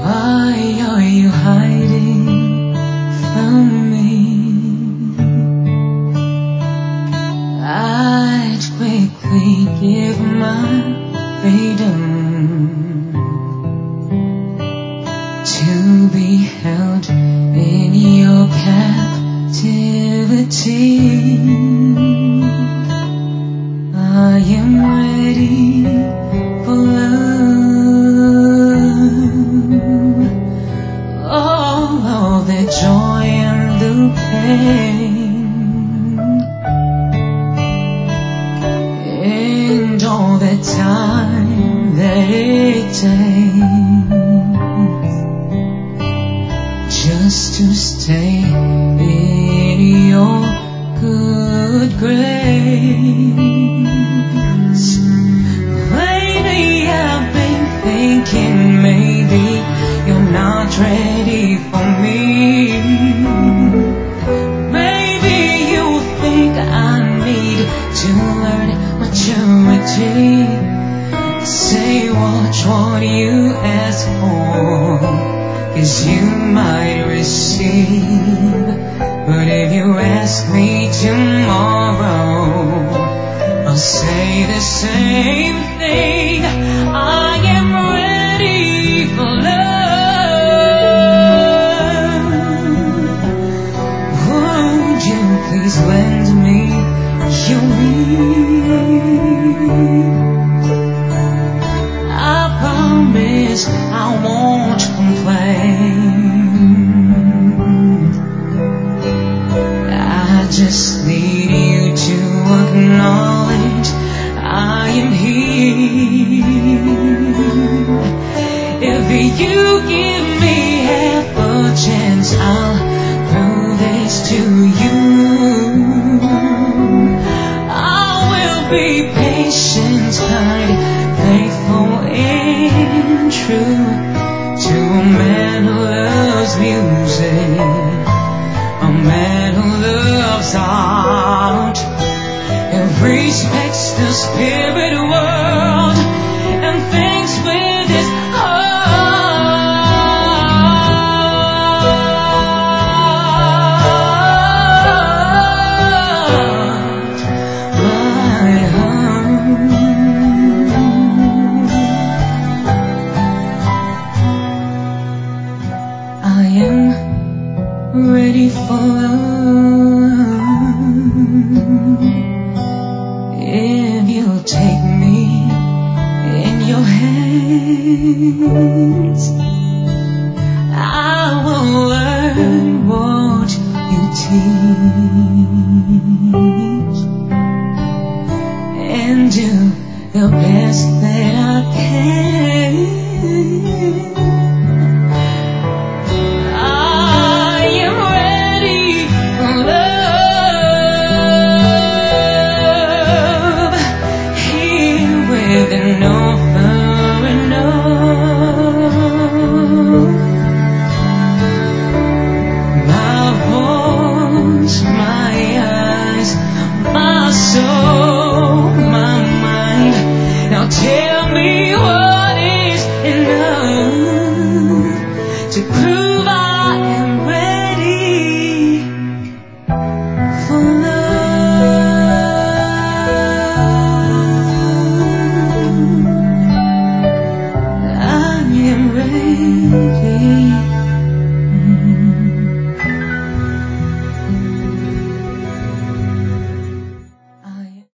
Why are you hiding from me? I'd quickly give my freedom to be held in your captivity. I am ready for love. All the joy and the pain, and all the time that it takes just to stay in your good grace. Lately I've been thinking maybe you're not ready for me. Maybe you think I need to learn maturity. Say watch what you ask for, 'cause you might receive. But if you ask me tomorrow, I'll say the same thing. I am ready for love. Would you please lend me your ear? I promise I won't complain. I just need you to acknowledge I am here. If you give me half a chance, I'll prove this to you. I will be patient, kind, faithful and true to a man who loves music, a man who loves art, and respects the spirit world and thinks with his heart. My heart. I am ready for love. If you'll take me in your hands, I will learn what you teach and do the best that I can. Tell me what is enough to prove